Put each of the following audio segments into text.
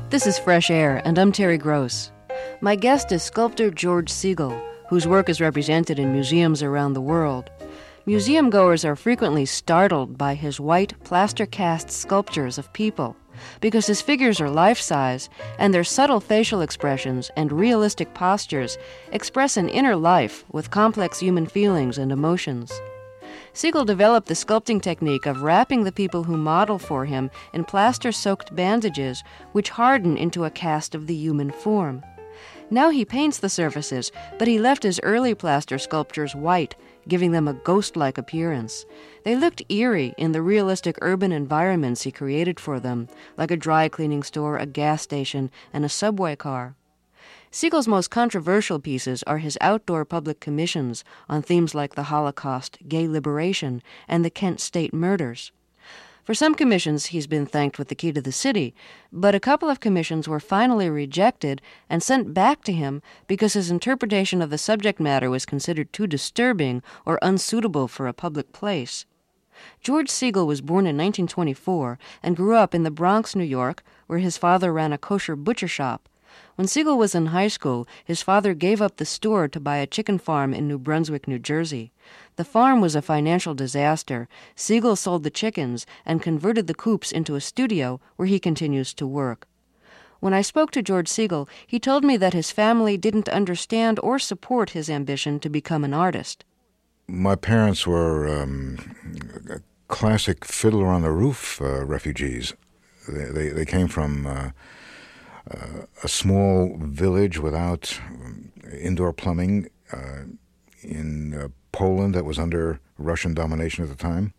This is Fresh Air, and I'm Terry Gross. My guest is sculptor George Segal, whose work is represented in museums around the world. Museum goers are frequently startled by his white plaster-cast sculptures of people, because his figures are life-size, and their subtle facial expressions and realistic postures express an inner life with complex human feelings and emotions. Segal developed the sculpting technique of wrapping the people who model for him in plaster-soaked bandages, which harden into a cast of the human form. Now he paints the surfaces, but he left his early plaster sculptures white, giving them a ghost-like appearance. They looked eerie in the realistic urban environments he created for them, like a dry cleaning store, a gas station, and a subway car. Segal's most controversial pieces are his outdoor public commissions on themes like the Holocaust, gay liberation, and the Kent State murders. For some commissions, he's been thanked with the key to the city, but a couple of commissions were finally rejected and sent back to him because his interpretation of the subject matter was considered too disturbing or unsuitable for a public place. George Segal was born in 1924 and grew up in the Bronx, New York, where his father ran a kosher butcher shop. When Segal was in high school, his father gave up the store to buy a chicken farm in New Brunswick, New Jersey. The farm was a financial disaster. Segal sold the chickens and converted the coops into a studio where he continues to work. When I spoke to George Segal, he told me that his family didn't understand or support his ambition to become an artist. My parents were classic Fiddler on the Roof refugees. They came from a small village without indoor plumbing in Poland that was under Russian domination at the time.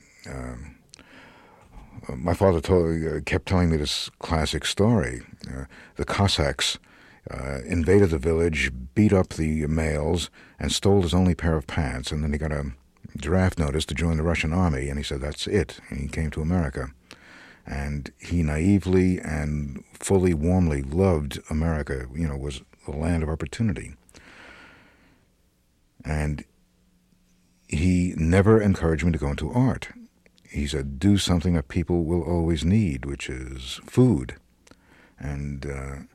My father kept telling me this classic story. The Cossacks invaded the village, beat up the males, and stole his only pair of pants, and then he got a draft notice to join the Russian army, and he said that's it, and he came to America. And he naively and fully, warmly loved America, was the land of opportunity. And he never encouraged me to go into art. He said, do something that people will always need, which is food. And,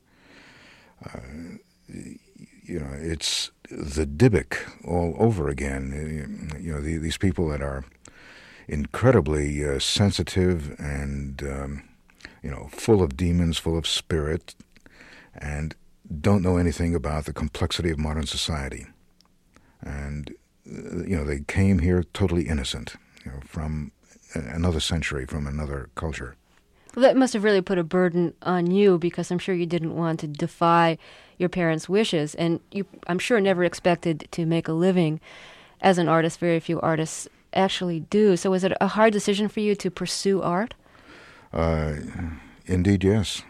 it's the Dybbuk all over again. These people that are incredibly sensitive and, full of demons, full of spirit, and don't know anything about the complexity of modern society. And, they came here totally innocent, from another century, from another culture. Well, that must have really put a burden on you, because I'm sure you didn't want to defy your parents' wishes, and you, I'm sure, never expected to make a living as an artist. Very few artists actually do. So was it a hard decision for you to pursue art? Indeed, yes.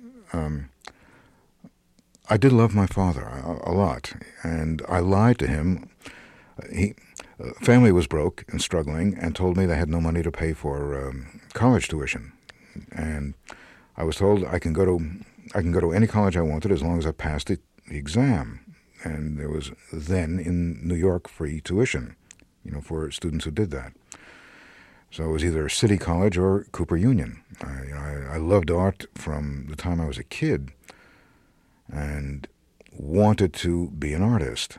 I did love my father a lot, and I lied to him. Family was broke and struggling, and told me they had no money to pay for college tuition. And I was told I can go to any college I wanted as long as I passed the exam. And there was then in New York free tuition, for students who did that. So it was either City College or Cooper Union. I loved art from the time I was a kid, and wanted to be an artist.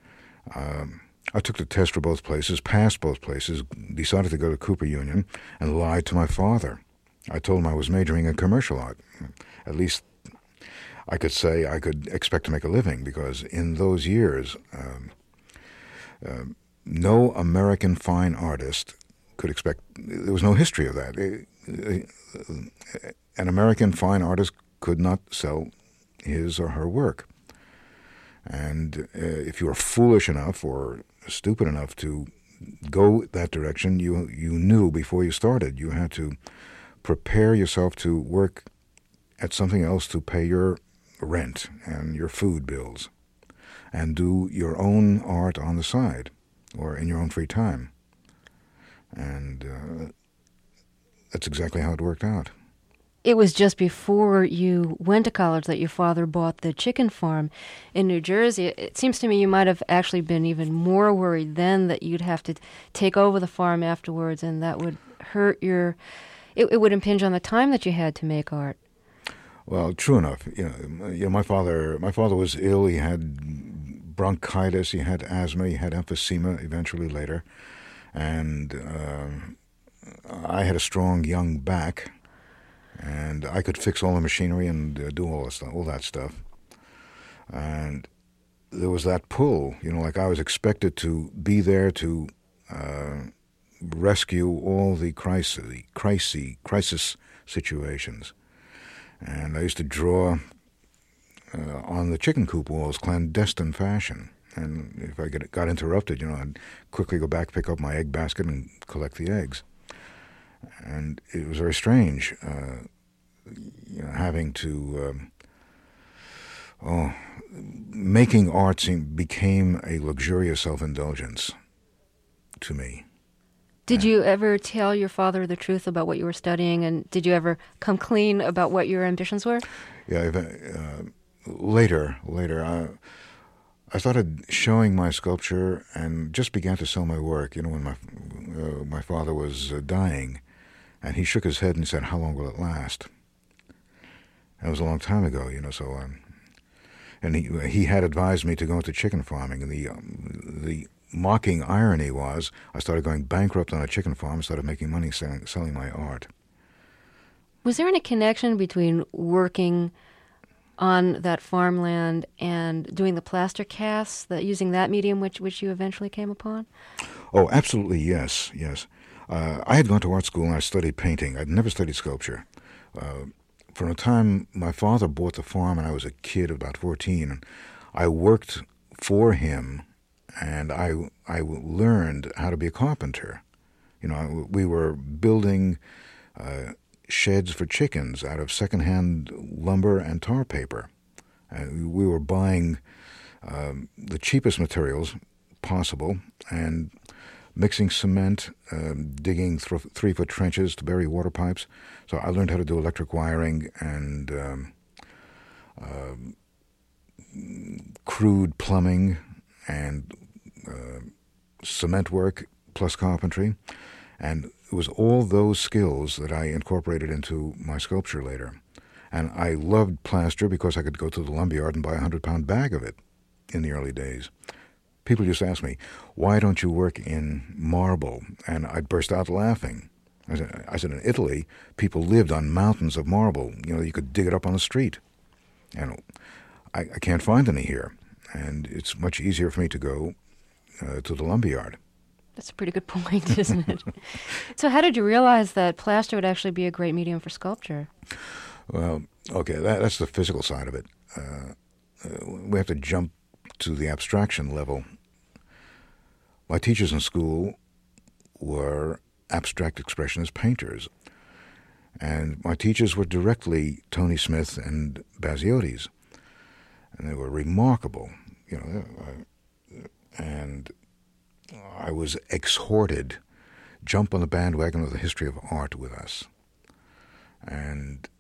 I took the test for both places, passed both places, decided to go to Cooper Union, and lied to my father. I told him I was majoring in commercial art. At least I could say I could expect to make a living, because in those years, no American fine artist could expect, there was no history of that. An American fine artist could not sell his or her work. And if you were foolish enough or stupid enough to go that direction, you knew before you started. You had to prepare yourself to work at something else to pay your rent and your food bills, and do your own art on the side or in your own free time. And that's exactly how it worked out. It was just before you went to college that your father bought the chicken farm in New Jersey. It seems to me you might have actually been even more worried then that you'd have to take over the farm afterwards, and that would hurt your... It would impinge on the time that you had to make art. Well, true enough. My father was ill. He had bronchitis. He had asthma. He had emphysema. Eventually, later, and I had a strong young back, and I could fix all the machinery and do all that stuff. And there was that pull. Like I was expected to be there to rescue all the crisis situations. And I used to draw on the chicken coop walls, clandestine fashion. And if I got interrupted, I'd quickly go back, pick up my egg basket, and collect the eggs. And it was very strange, having to. Making art became a luxurious self-indulgence to me. Did you ever tell your father the truth about what you were studying, and did you ever come clean about what your ambitions were? Yeah, later, I started showing my sculpture and just began to sell my work. When my father was dying, and he shook his head and said, "How long will it last?" That was a long time ago, So, and he had advised me to go into chicken farming, and the mocking irony was I started going bankrupt on a chicken farm, started making money selling my art. Was there any connection between working on that farmland and doing the plaster casts, using that medium which you eventually came upon? Oh, absolutely, yes. I had gone to art school and I studied painting. I'd never studied sculpture. From the time my father bought the farm and I was a kid, about 14, I worked for him. And I learned how to be a carpenter. We were building sheds for chickens out of secondhand lumber and tar paper. We were buying the cheapest materials possible and mixing cement, digging 3-foot trenches to bury water pipes. So I learned how to do electric wiring and crude plumbing and cement work plus carpentry. And it was all those skills that I incorporated into my sculpture later. And I loved plaster because I could go to the lumberyard and buy a 100-pound bag of it in the early days. People used to ask me, "Why don't you work in marble?" And I'd burst out laughing. I said, in Italy, people lived on mountains of marble. You could dig it up on the street. And I can't find any here. And it's much easier for me to go to the lumberyard. That's a pretty good point, isn't it? So how did you realize that plaster would actually be a great medium for sculpture? Well, okay, that's the physical side of it. We have to jump to the abstraction level. My teachers in school were abstract expressionist painters. And my teachers were directly Tony Smith and Basiotis. And they were remarkable, and I was exhorted, jump on the bandwagon of the history of art with us. And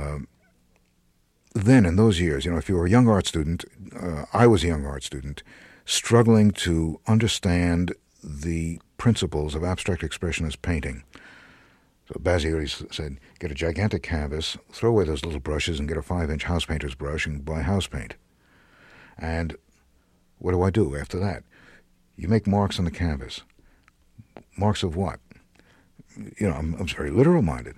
then in those years, if you were a young art student, I was a young art student, struggling to understand the principles of abstract expressionist painting. So Basiotis said, get a gigantic canvas, throw away those little brushes and get a 5-inch house painter's brush and buy house paint. And what do I do after that? You make marks on the canvas. Marks of what? I'm very literal-minded.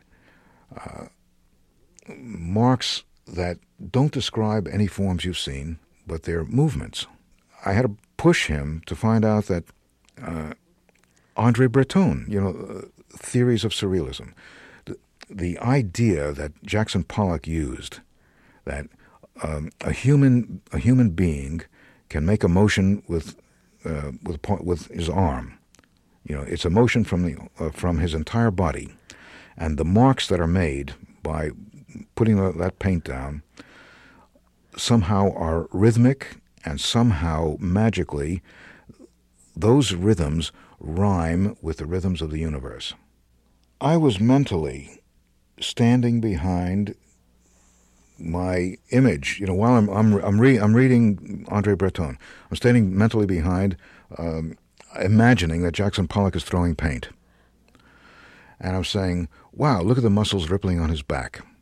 Marks that don't describe any forms you've seen, but they're movements. I had to push him to find out that André Breton, theories of surrealism, the idea that Jackson Pollock used, that a human being can make a motion with his arm. It's a motion from his entire body, and the marks that are made by putting that paint down somehow are rhythmic, and somehow magically those rhythms rhyme with the rhythms of the universe. I was mentally standing behind my image, while I'm reading André Breton. I'm standing mentally behind, imagining that Jackson Pollock is throwing paint. And I'm saying, wow, look at the muscles rippling on his back.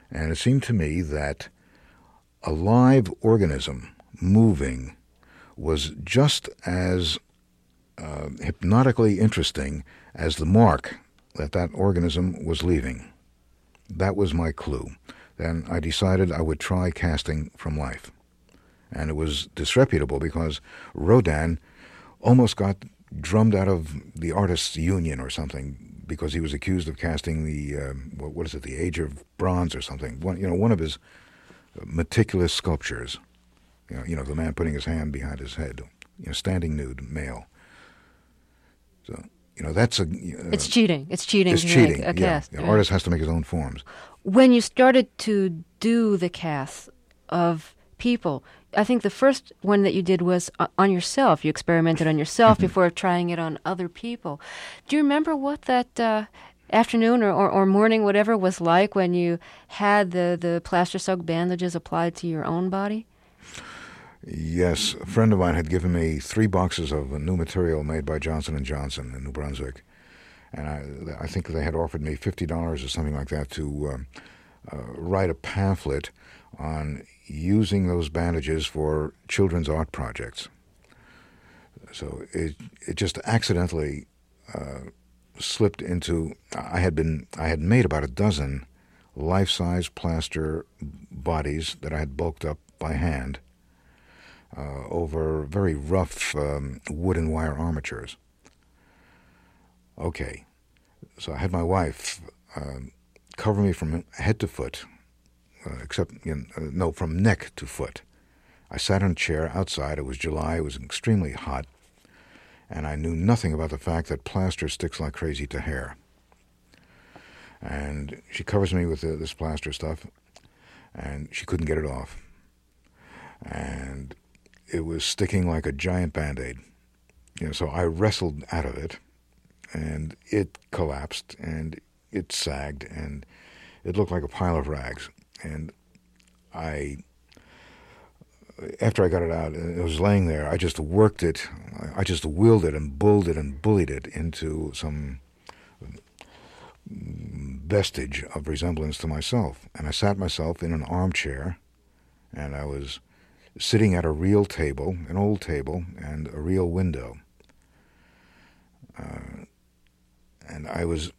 And it seemed to me that a live organism moving was just as hypnotically interesting as the mark that organism was leaving. That was my clue. Then I decided I would try casting from life. And it was disreputable because Rodin almost got drummed out of the Artists' Union or something because he was accused of casting the, the Age of Bronze or something. One of his meticulous sculptures. The man putting his hand behind his head, standing nude, male. So, that's it's cheating. It's cheating. It's cheating. Make a cast. The artist has to make his own forms. When you started to do the casts of people, I think the first one that you did was on yourself. You experimented on yourself before trying it on other people. Do you remember what that afternoon or morning, whatever, was like when you had the plaster soaked bandages applied to your own body? Yes, a friend of mine had given me 3 boxes of new material made by Johnson & Johnson in New Brunswick. And I think they had offered me $50 or something like that to write a pamphlet on using those bandages for children's art projects. So it just accidentally slipped into. I had made about a dozen life-size plaster bodies that I had bulked up by hand over very rough wood and wire armatures. Okay, so I had my wife cover me from head to foot, from neck to foot. I sat on a chair outside. It was July. It was extremely hot, and I knew nothing about the fact that plaster sticks like crazy to hair. And she covers me with this plaster stuff, and she couldn't get it off. And it was sticking like a giant Band-Aid. So I wrestled out of it, and it collapsed, and it sagged, and it looked like a pile of rags. And after I got it out, it was laying there, I just worked it, I just willed it and bulled it and bullied it into some vestige of resemblance to myself. And I sat myself in an armchair, and I was sitting at a real table, an old table, and a real window. And I was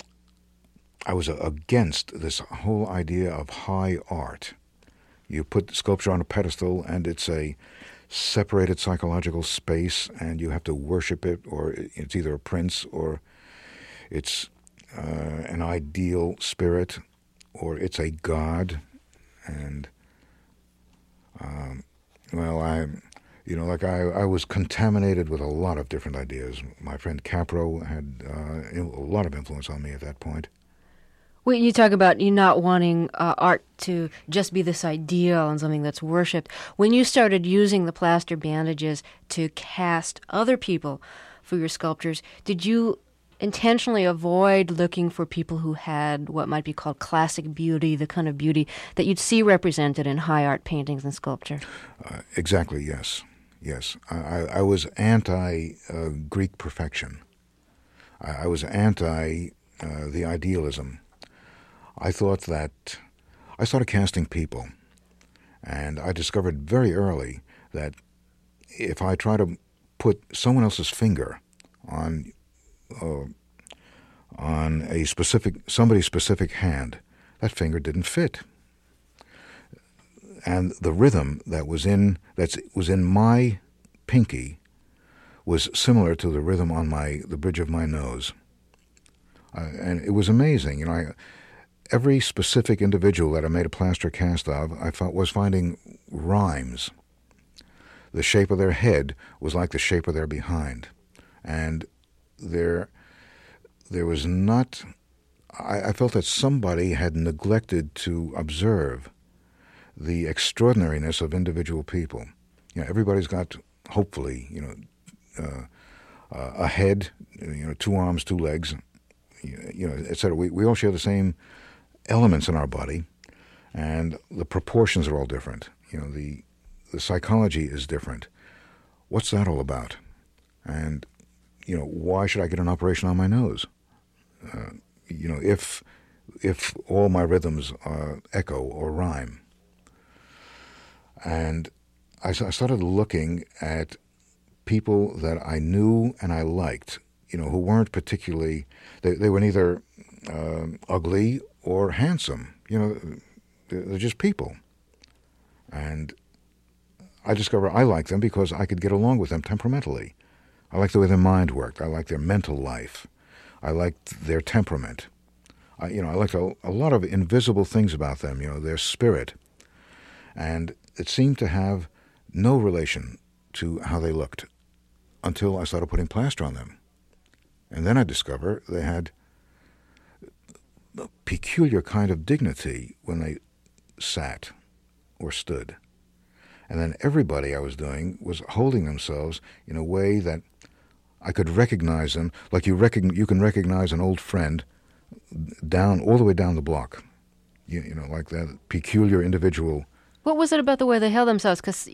against this whole idea of high art. You put sculpture on a pedestal, and it's a separated psychological space, and you have to worship it, or it's either a prince, or it's an ideal spirit, or it's a god. And I was contaminated with a lot of different ideas. My friend Capro had a lot of influence on me at that point. Well, you talk about you not wanting art to just be this ideal and something that's worshipped. When you started using the plaster bandages to cast other people for your sculptures, did you intentionally avoid looking for people who had what might be called classic beauty, the kind of beauty that you'd see represented in high art paintings and sculpture? Exactly, yes. Yes. I was anti-Greek perfection. I was anti the idealism. I thought that I started casting people, and I discovered very early that if I try to put someone else's finger on somebody's specific hand, that finger didn't fit, and the rhythm that was in my pinky was similar to the rhythm on the bridge of my nose, and it was amazing. Every specific individual that I made a plaster cast of, I thought was finding rhymes. The shape of their head was like the shape of their behind, and there was not. I felt that somebody had neglected to observe the extraordinariness of individual people. Everybody's got, hopefully, a head, 2 arms, 2 legs, etc. We all share the same elements in our body, and the proportions are all different. The psychology is different. What's that all about? And why should I get an operation on my nose? If if all my rhythms echo or rhyme. And I started looking at people that I knew and I liked, who weren't particularly, they were neither ugly or handsome. They're just people. And I discovered I liked them because I could get along with them temperamentally. I liked the way their mind worked. I liked their mental life. I liked their temperament. I liked a lot of invisible things about them, their spirit. And it seemed to have no relation to how they looked until I started putting plaster on them. And then I discovered they had a peculiar kind of dignity when they sat or stood. And then everybody I was doing was holding themselves in a way that I could recognize them, like you can recognize an old friend all the way down the block. Like that peculiar individual. What was it about the way they held themselves? Because,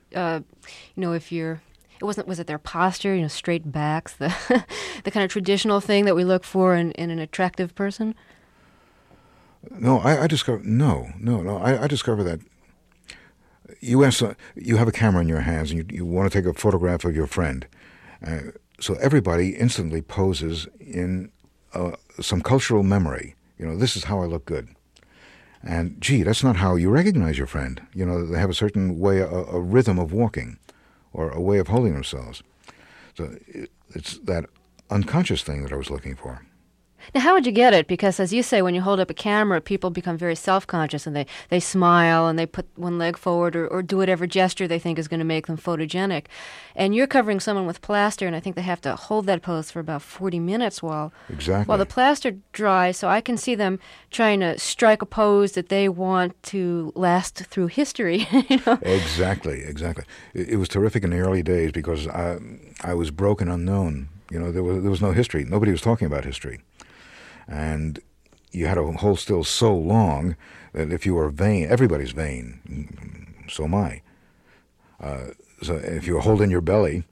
was it their posture, straight backs, the the kind of traditional thing that we look for in an attractive person? No, I discovered, I discovered that you have a camera in your hands and you want to take a photograph of your friend. So everybody instantly poses in some cultural memory. This is how I look good. And, that's not how you recognize your friend. They have a certain way, a rhythm of walking or a way of holding themselves. So it's that unconscious thing that I was looking for. Now, how would you get it? Because, as you say, when you hold up a camera, people become very self-conscious and they smile and they put one leg forward or do whatever gesture they think is going to make them photogenic. And you're covering someone with plaster, and I think they have to hold that pose for about 40 minutes while the plaster dries. So I can see them trying to strike a pose that they want to last through history. Exactly. It was terrific in the early days because I was broke and unknown. There was no history. Nobody was talking about history. And you had to hold still so long that if you were vain, everybody's vain, so am I. So if you hold in your belly,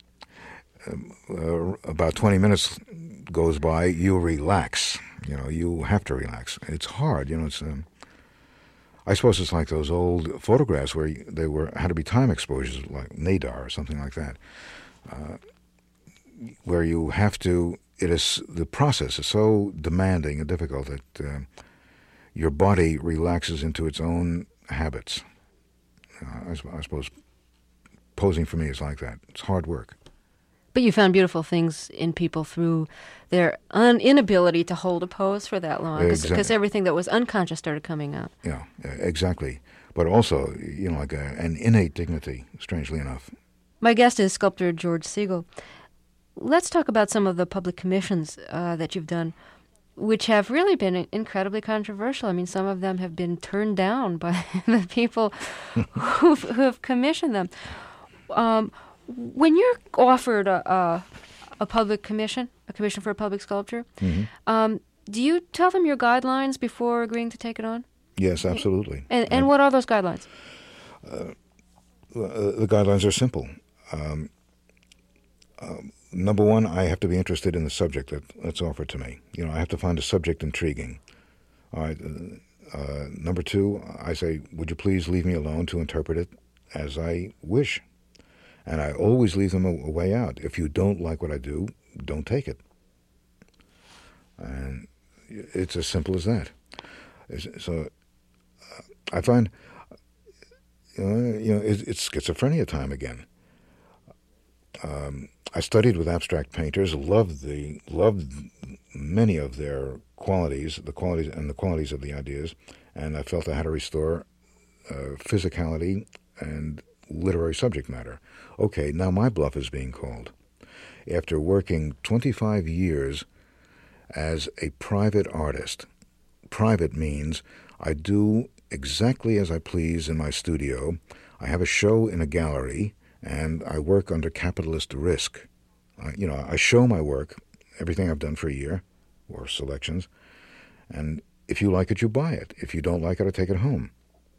about 20 minutes goes by, you relax. You have to relax. It's hard. I suppose it's like those old photographs where had to be time exposures, like Nadar or something like that, where you have to. The process is so demanding and difficult that your body relaxes into its own habits. I suppose posing for me is like that. It's hard work. But you found beautiful things in people through their inability to hold a pose for that long, because everything that was unconscious started coming out. Yeah, exactly. But also, like an innate dignity, strangely enough. My guest is sculptor George Segal. Let's talk about some of the public commissions that you've done, which have really been incredibly controversial. I mean, some of them have been turned down by the people who have commissioned them. When you're offered a public commission, a commission for a public sculpture, do you tell them your guidelines before agreeing to take it on? Yes, absolutely. And what are those guidelines? The guidelines are simple. Number one, I have to be interested in the subject that's offered to me. I have to find the subject intriguing. All right. Number two, I say, would you please leave me alone to interpret it as I wish? And I always leave them a way out. If you don't like what I do, don't take it. And it's as simple as that. So I find, it's schizophrenia time again. I studied with abstract painters, loved many of their qualities of the ideas, and I felt I had to restore physicality and literary subject matter. Okay, now my bluff is being called. After working 25 years as a private artist, private means I do exactly as I please in my studio. I have a show in a gallery, and I work under capitalist risk. I show my work, everything I've done for a year, or selections, and if you like it, you buy it. If you don't like it, I take it home.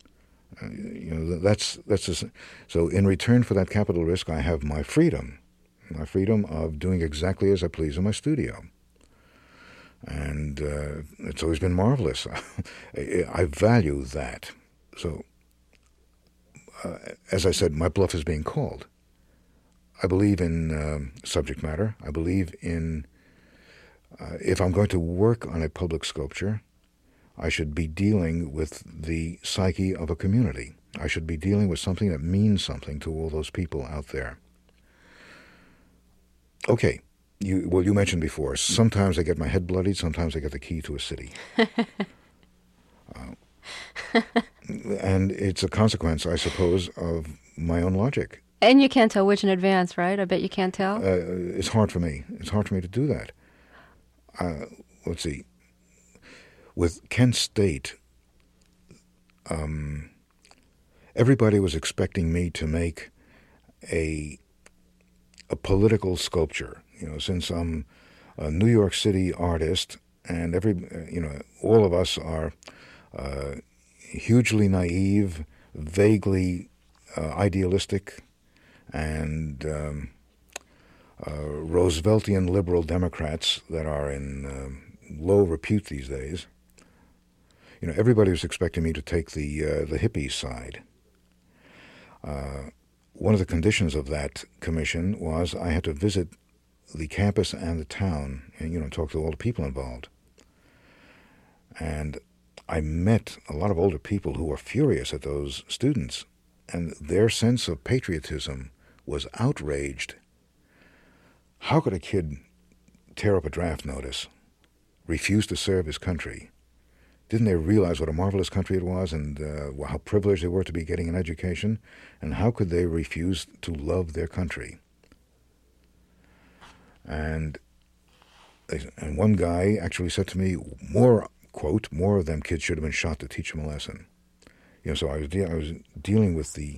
So in return for that capital risk, I have my freedom of doing exactly as I please in my studio. And it's always been marvelous. I value that. So, as I said, my bluff is being called. I believe in subject matter. I believe in, if I'm going to work on a public sculpture, I should be dealing with the psyche of a community. I should be dealing with something that means something to all those people out there. Okay, you mentioned before, sometimes I get my head bloodied, sometimes I get the key to a city. And it's a consequence, I suppose, of my own logic. And you can't tell which in advance, right? I bet you can't tell. It's hard for me. It's hard for me to do that. Let's see. With Kent State, everybody was expecting me to make a political sculpture. Since I'm a New York City artist, and all of us are hugely naive, vaguely idealistic, and Rooseveltian liberal Democrats that are in low repute these days. Everybody was expecting me to take the hippie side. One of the conditions of that commission was I had to visit the campus and the town and, talk to all the people involved. And I met a lot of older people who were furious at those students, and their sense of patriotism was outraged. How could a kid tear up a draft notice, refuse to serve his country? Didn't they realize what a marvelous country it was, and how privileged they were to be getting an education? And how could they refuse to love their country? And one guy actually said to me, more of them kids should have been shot to teach them a lesson. So I was dealing with the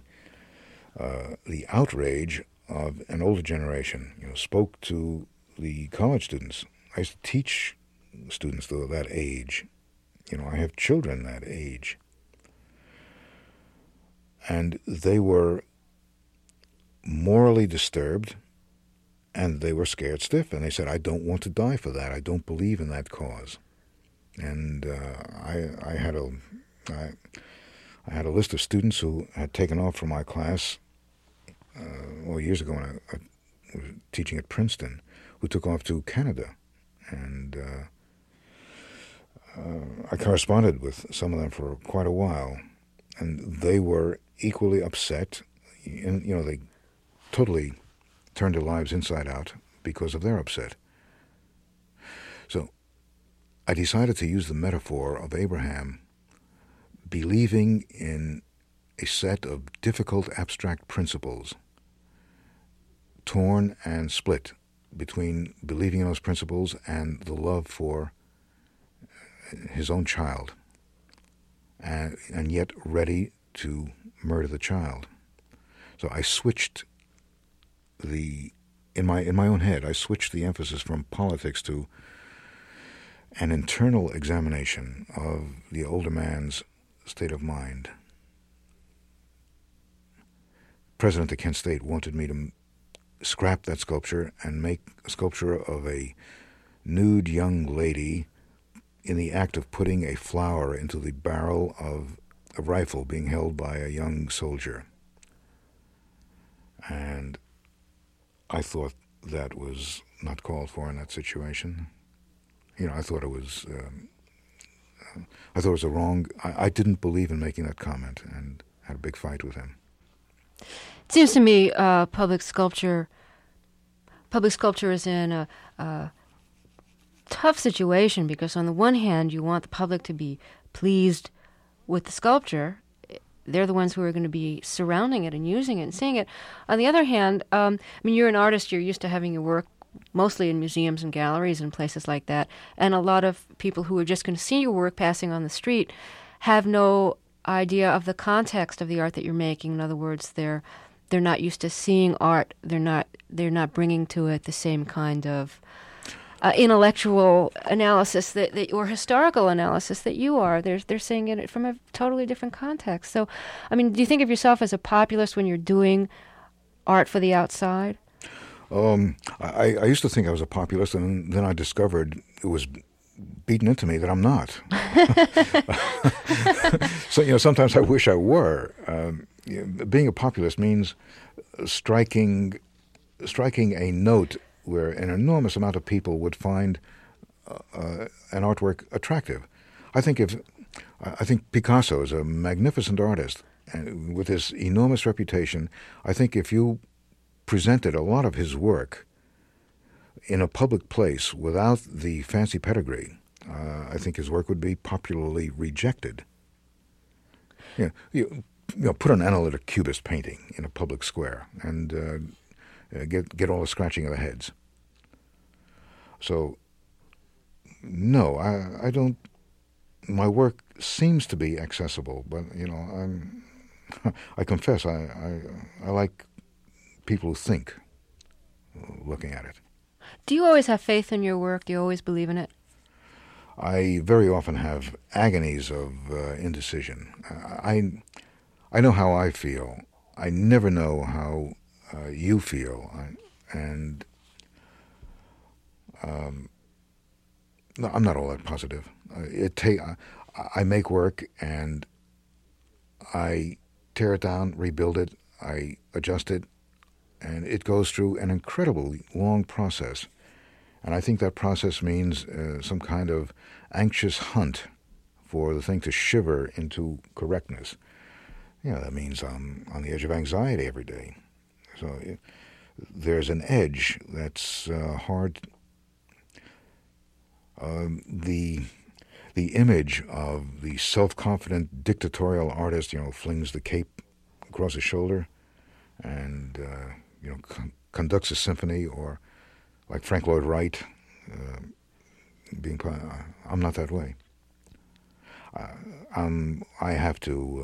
outrage of an older generation. Spoke to the college students. I used to teach students of that age. I have children that age. And they were morally disturbed, and they were scared stiff, and they said, I don't want to die for that. I don't believe in that cause. And I had a list of students who had taken off from my class years ago when I was teaching at Princeton, who took off to Canada. And I corresponded with some of them for quite a while, and they were equally upset. And, they totally turned their lives inside out because of their upset. So I decided to use the metaphor of Abraham believing in a set of difficult abstract principles, torn and split between believing in those principles and the love for his own child, and yet ready to murder the child. So I switched in my own head, I switched the emphasis from politics to an internal examination of the older man's state of mind. President of Kent State wanted me to scrap that sculpture and make a sculpture of a nude young lady in the act of putting a flower into the barrel of a rifle being held by a young soldier. And I thought that was not called for in that situation. I thought it was a wrong. I didn't believe in making that comment, and had a big fight with him. It seems to me public sculpture is in a tough situation, because on the one hand you want the public to be pleased with the sculpture. They're the ones who are going to be surrounding it and using it and seeing it. On the other hand, you're an artist, you're used to having your work mostly in museums and galleries and places like that, and a lot of people who are just going to see your work passing on the street have no idea of the context of the art that you're making. In other words, they're not used to seeing art. They're not bringing to it the same kind of intellectual analysis that or historical analysis that you are. They're seeing it from a totally different context. So, do you think of yourself as a populist when you're doing art for the outside? I used to think I was a populist, and then I discovered it was beaten into me that I'm not. So, sometimes I wish I were. Being a populist means striking a note where an enormous amount of people would find an artwork attractive. I think Picasso is a magnificent artist, and with his enormous reputation, I think if you presented a lot of his work in a public place without the fancy pedigree, I think his work would be popularly rejected. Put an analytic cubist painting in a public square and get all the scratching of the heads. So, no, I don't. My work seems to be accessible, but I confess I like people who think, looking at it. Do you always have faith in your work? Do you always believe in it? I very often have agonies of indecision. I know how I feel. I never know how you feel, no, I'm not all that positive. I make work and I tear it down, rebuild it, I adjust it, and it goes through an incredibly long process. And I think that process means some kind of anxious hunt for the thing to shiver into correctness. That means I'm on the edge of anxiety every day. So there's an edge that's hard. The image of the self-confident dictatorial artist, flings the cape across his shoulder and conducts a symphony, or like Frank Lloyd Wright, I'm not that way. I have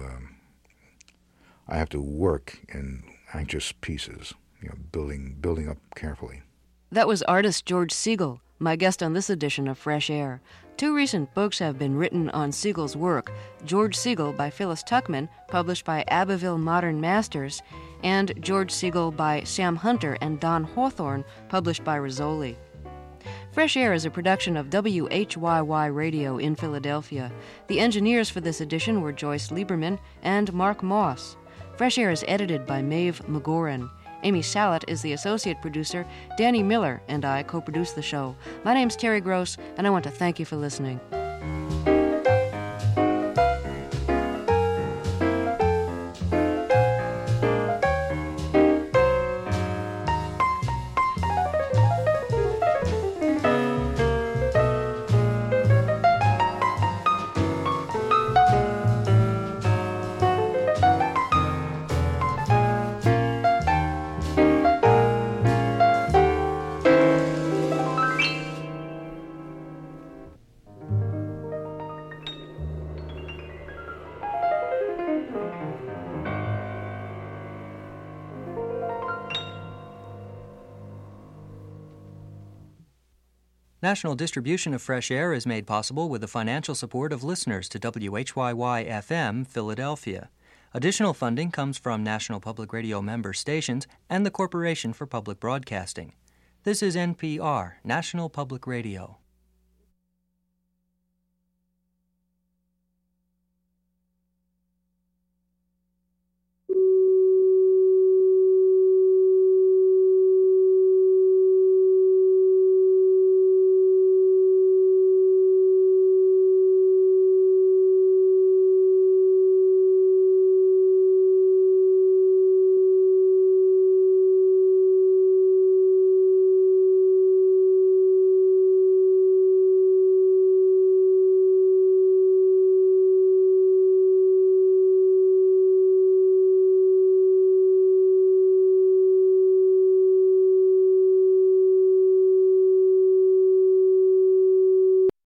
to work in anxious pieces, building up carefully. That was artist George Segal, my guest on this edition of Fresh Air. 2 recent books have been written on Segal's work: George Segal by Phyllis Tuckman, published by Abbeville Modern Masters, and George Segal by Sam Hunter and Don Hawthorne, published by Rizzoli. Fresh Air is a production of WHYY Radio in Philadelphia. The engineers for this edition were Joyce Lieberman and Mark Moss. Fresh Air is edited by Maeve McGoran. Amy Salat is the associate producer. Danny Miller and I co-produce the show. My name's Terry Gross, and I want to thank you for listening. National distribution of Fresh Air is made possible with the financial support of listeners to WHYY-FM, Philadelphia. Additional funding comes from National Public Radio member stations and the Corporation for Public Broadcasting. This is NPR, National Public Radio.